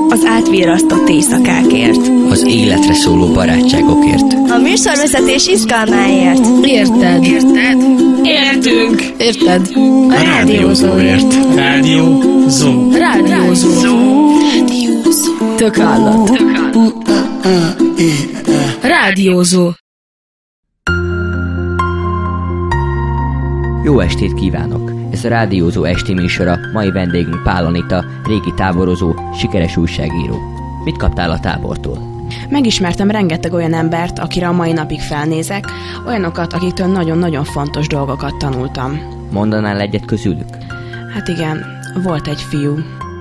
Az átvírasztott éjszakákért. Az életre szóló barátságokért. A műsorvezetés izgalmáért. Érted? Értünk. Érted? A rádiózóért. Rádiózó. Tök állat. Rádiózó. Jó estét kívánok! Ez a Rádiózó esti műsora, mai vendégünk Pál Anita, régi táborozó, sikeres újságíró. Mit kaptál a tábortól? Megismertem rengeteg olyan embert, akire a mai napig felnézek, olyanokat, akiktől nagyon-nagyon fontos dolgokat tanultam. Mondanál egyet közülük? Hát igen, volt egy fiú.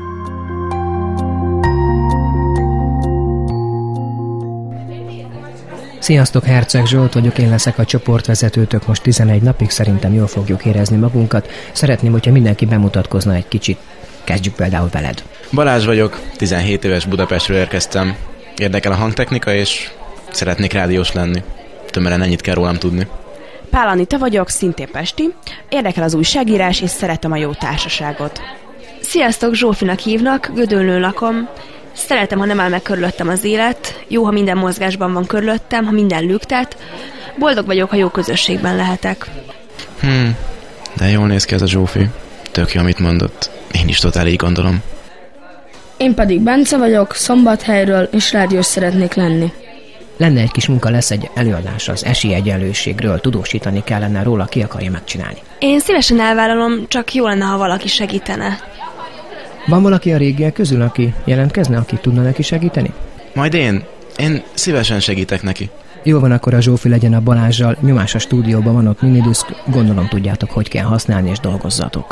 Sziasztok, Herceg Zsolt vagyok, én leszek a csoportvezetőtök most 11 napig, szerintem jól fogjuk érezni magunkat. Szeretném, hogyha mindenki bemutatkozna egy kicsit. Kezdjük például veled. Balázs vagyok, 17 éves, Budapestről érkeztem. Érdekel a hangtechnika, és szeretnék rádiós lenni. Tömören ennyit kell rólam tudni. Pál Anita vagyok, szintén pesti. Érdekel az újságírás, és szeretem a jó társaságot. Sziasztok, Zsófinak hívnak, Gödöllőn lakom. Szeretem, ha nem áll meg körülöttem az élet. Jó, ha minden mozgásban van körülöttem, ha minden lüktet. Boldog vagyok, ha jó közösségben lehetek. De jól néz ki ez a Zsófi. Tök jó, amit mondott. Én is totál így gondolom. Én pedig Bence vagyok, Szombathelyről, és rádiós szeretnék lenni. Lenne egy kis munka, lesz egy előadás az esélyegyenlőségről, tudósítani kellene róla, ki akarja megcsinálni. Én szívesen elvállalom, csak jó lenne, ha valaki segítene. Van valaki a régiek közül, aki jelentkezne, aki tudna neki segíteni? Majd én szívesen segítek neki. Jó van, akkor a Zsófi legyen a Balázssal, nyomás a stúdióban van ott minidiszk, gondolom tudjátok, hogy kell használni, és dolgozzatok.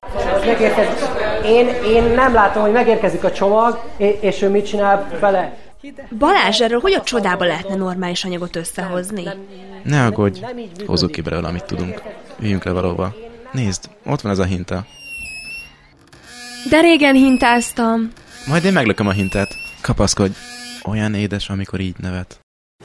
Én nem látom, hogy megérkezik a csomag, és ő mit csinál vele. Balázs, erről hogy a csodába lehetne normális anyagot összehozni? Ne aggódj, hozzuk ki belőle, amit tudunk. Üljünk le valóba. Nézd, ott van ez a hinta. De régen hintáztam. Majd én meglököm a hintát. Kapaszkodj. Olyan édes, amikor így nevet.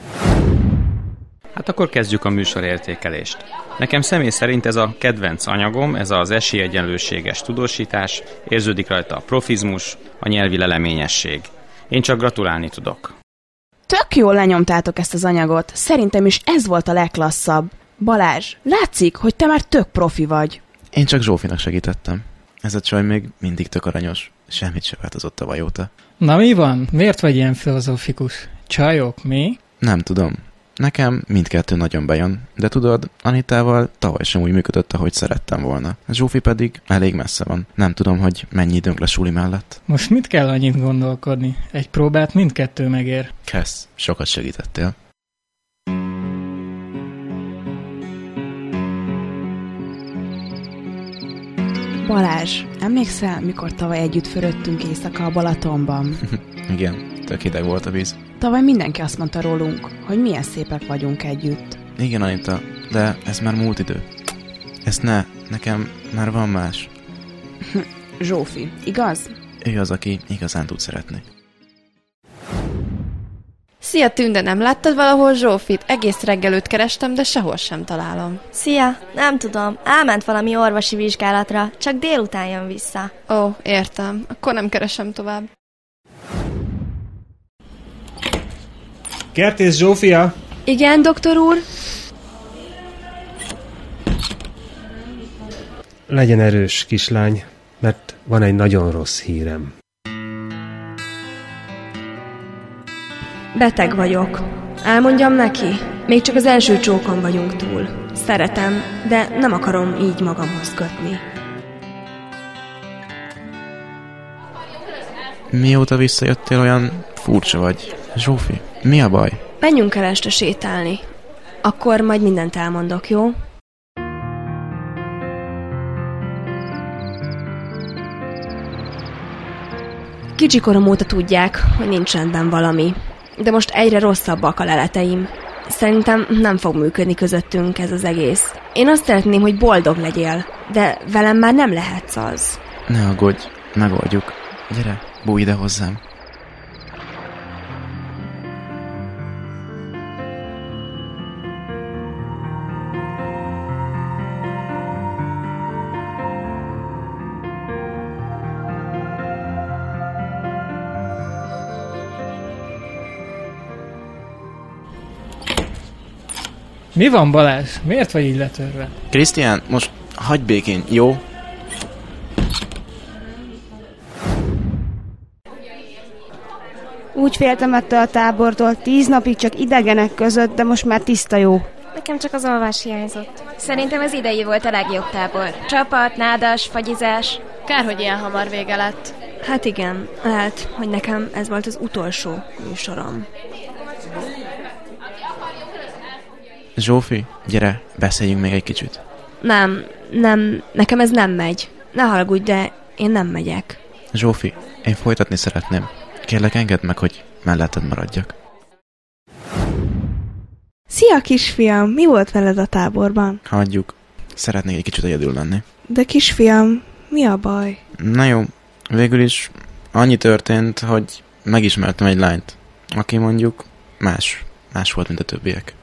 Hát akkor kezdjük a műsorértékelést. Nekem személy szerint ez a kedvenc anyagom, ez az esélyegyenlőséges tudósítás, érződik rajta a profizmus, a nyelvi leleményesség. Én csak gratulálni tudok. Tök jól lenyomtátok ezt az anyagot. Szerintem is ez volt a legklasszabb. Balázs, látszik, hogy te már tök profi vagy. Én csak Zsófinak segítettem. Ez a csaj még mindig tök aranyos. Semmit se változott tavaly óta. Na mi van? Miért vagy ilyen filozófikus? Csajok, mi? Nem tudom. Nekem mindkettő nagyon bejön, de tudod, Anitával tavaly sem úgy működött, ahogy szerettem volna. Zsófi pedig elég messze van. Nem tudom, hogy mennyi időnk lesz suli mellett. Most mit kell annyit gondolkodni? Egy próbát mindkettő megér. Kessz, sokat segítettél. Balázs, emlékszel, mikor tavaly együtt fürödtünk éjszaka a Balatonban? Igen, tök hideg volt a víz. Tavaly mindenki azt mondta rólunk, hogy milyen szépek vagyunk együtt. Igen, Anita, de ez már múlt idő. Ezt ne, nekem már van más. Zsófi, igaz? Ő az, aki igazán tud szeretni. Szia, Tünde, nem láttad valahol Zsófit? Egész reggel őt kerestem, de sehol sem találom. Szia, nem tudom, elment valami orvosi vizsgálatra, csak délután jön vissza. Ó, értem, akkor nem keresem tovább. Kertész Zsófia? Igen, doktor úr? Legyen erős, kislány, mert van egy nagyon rossz hírem. Beteg vagyok. Elmondjam neki? Még csak az első csókon vagyunk túl. Szeretem, de nem akarom így magamhoz kötni. Mióta visszajöttél, olyan furcsa vagy. Zsófi, mi a baj? Menjünk el este sétálni. Akkor majd mindent elmondok, jó? Kicsikorom óta tudják, hogy nincs rendben valami. De most egyre rosszabbak a leleteim. Szerintem nem fog működni közöttünk ez az egész. Én azt szeretném, hogy boldog legyél, de velem már nem lehetsz az. Ne aggódj, megoldjuk. Gyere, bújj ide hozzám. Mi van, Balázs? Miért vagy így letörve? Krisztián, most hagyj békén, jó? Úgy féltem ettől a tábortól, 10 napig csak idegenek között, de most már tiszta jó. Nekem csak az alvás hiányzott. Szerintem az idei volt a legjobb tábor. Csapat, nádas, fagyizás. Kár, hogy ilyen hamar vége lett. Hát igen, lehet, hogy nekem ez volt az utolsó műsorom. Zsófi, gyere, beszéljünk még egy kicsit. Nem, nekem ez nem megy. Ne haragudj, de én nem megyek. Zsófi, én folytatni szeretném. Kérlek, engedd meg, hogy melletted maradjak. Szia, kisfiam! Mi volt veled a táborban? Hagyjuk. Szeretnék egy kicsit egyedül lenni. De kisfiam, mi a baj? Na jó, végül is annyi történt, hogy megismertem egy lányt, aki mondjuk más volt, mint a többiek.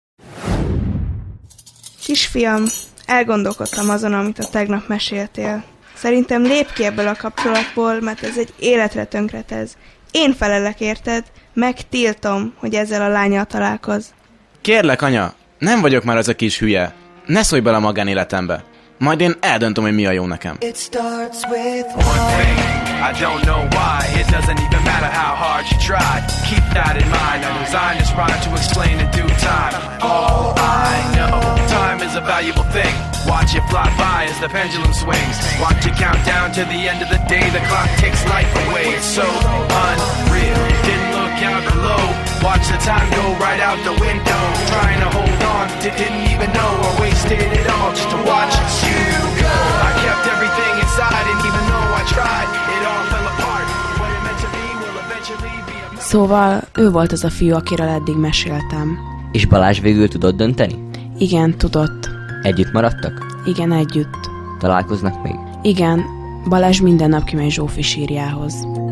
Kisfiam, elgondolkodtam azon, amit a tegnap meséltél. Szerintem lépj ki ebből a kapcsolatból, mert ez egy életre tönkretez. Én felelek érted, megtiltom, hogy ezzel a lánnyal találkozz. Kérlek, anya, nem vagyok már az a kis hülye. Ne szólj bele a magánéletembe. Majd én eldöntöm, hogy mi a jó nekem. It starts with one thing. I don't know why. It doesn't even matter how hard you try. Keep that in mind. I designed this rhyme to explain in due time. All I know, time is a valuable thing. Watch it fly by as the pendulum swings. Watch it count down to the end of the day. The clock takes life away. It's so unreal. Didn't look out below. Watch the time go right out the window. Trying to hold on, didn't even know I wasted it all just to watch you go. I kept everything inside, and even though I tried, it all fell apart. What it meant to be will eventually be a... Szóval ő volt az a fiú, akiről eddig meséltem. És Balázs végül tudott dönteni? Igen, tudott. Együtt maradtak? Igen, együtt. Találkoznak még? Igen, Balázs minden nap kimegy Zsófi sírjához.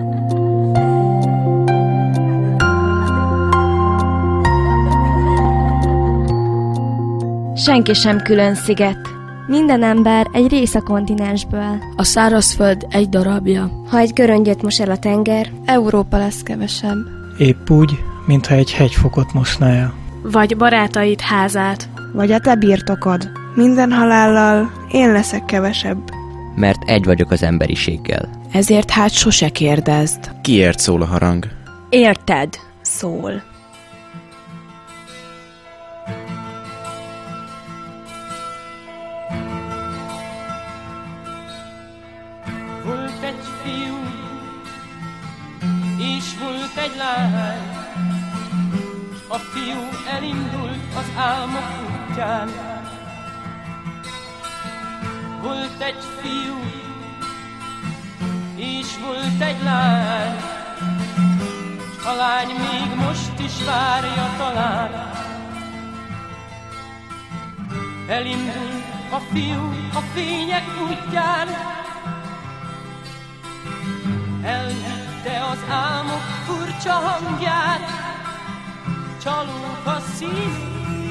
Senki sem külön sziget. Minden ember egy rész a kontinensből. A szárazföld egy darabja. Ha egy göröngyöt mos el a tenger, Európa lesz kevesebb. Épp úgy, mintha egy hegyfokot mosná el. Vagy barátaid házát. Vagy a te birtokod. Minden halállal én leszek kevesebb. Mert egy vagyok az emberiséggel. Ezért hát sose kérdezd. Kiért szól a harang? Érted? Szól. Volt egy fiú, és volt egy lány. A fiú elindult az álmok útján. Volt egy fiú, és volt egy lány. S a lány még most is várja talán. Elindult a fiú a fények útján. Elhitte az álmok furcsa hangját. Csalók a szív,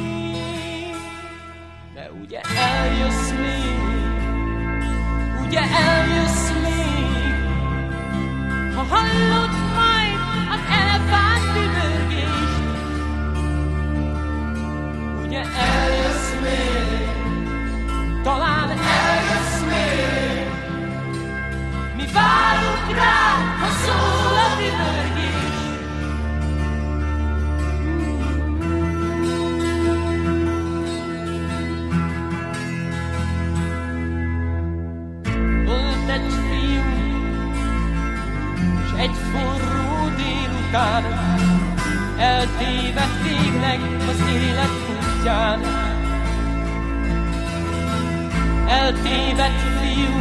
de ugye eljössz még, ugye eljössz még, ha hallod majd az elefánt dübörgést. Ugye eljössz még, talán eljössz még, mi várunk rá, ha szól a dübörgés. Egy forró délután eltévedt végleg az élet útján. Eltévedt fiú,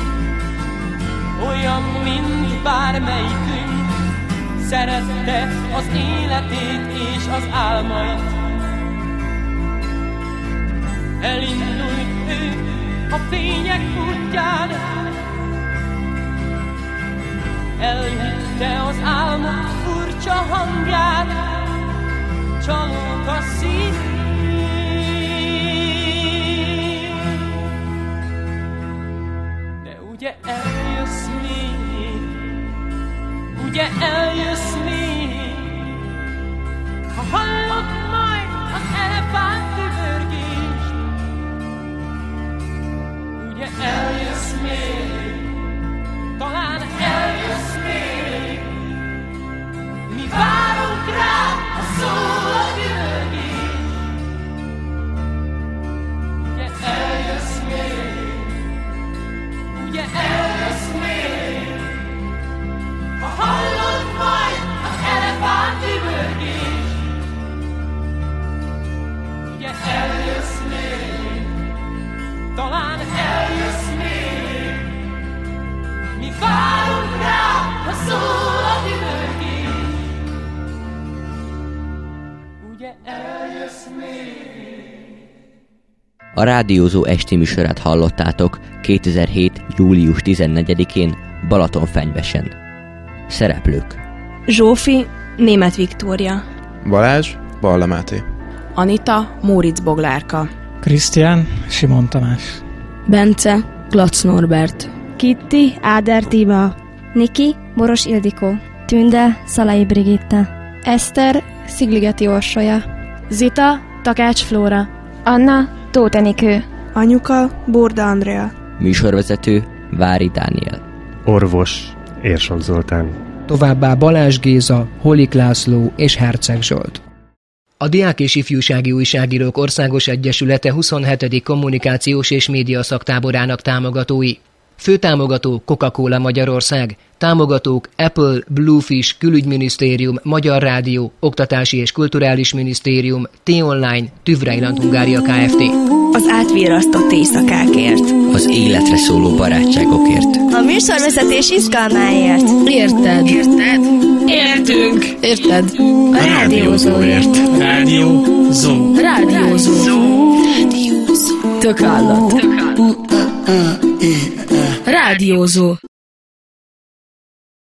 olyan, mint bármelyikünk, szerette az életét és az álmait. Elindult ő a fények útján, elhitte az álmok furcsa hangját, csalók a szív. De ugye eljössz még, ugye eljössz még, ha hallod majd az elefánt dübörgést. A Rádiózó esti műsorát hallottátok 2007. július 14-én Balatonfenyvesen. Szereplők: Zsófi, Németh Viktória. Balázs, Balla Máté. Anita, Móricz Boglárka. Krisztián, Simon Tamás. Bence, Glac Norbert. Kitti, Áder Tíma. Niki, Boros Ildikó. Tünde, Szalai Brigitta. Eszter, Szigligeti Orsolya. Zita, Takács Flóra. Anna, Tóth Enikő. Anyuka, Borda Andrea. Műsorvezető: Vári Dániel. Orvos, Érsok Zoltán. Továbbá Balázs Géza, Holik László és Herceg Zsolt. A Diák és Ifjúsági Újságírók Országos Egyesülete 27. kommunikációs és média szaktáborának támogatói. Főtámogató Coca-Cola Magyarország, támogatók Apple, Bluefish, Külügyminisztérium, Magyar Rádió, Oktatási és Kulturális Minisztérium, T-Online, TÜV Rheinland Hungária Kft. Az átvirrasztott éjszakákért. Az életre szóló barátságokért. A műsorvezetés izgalmáért. Érted? Értünk! Érted? A rádiózóért. Rádiózó. Tök állat. Rádiózó.